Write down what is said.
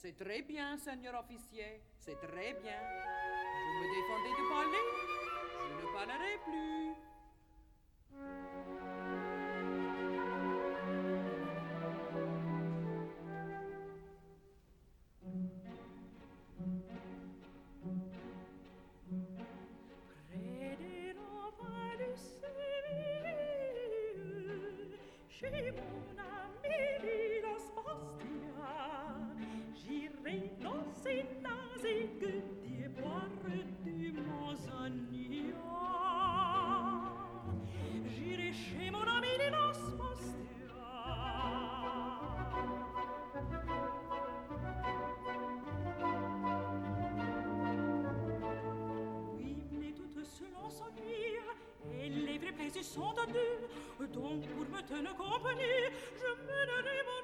C'est très bien, seigneur officier, c'est très bien. Vous me défendez de parler, je ne parlerai plus. Près des remparts du Séville, chez mon ami Milos Bastia, j'irai dans ses naziques des boires du Manzanilla. J'irai chez mon ami Milos Bastia. Oui, mais toutes selon son dire, et les vrais plaisirs sont à deux. Donc pour me tenir compagnie, je mènerai mon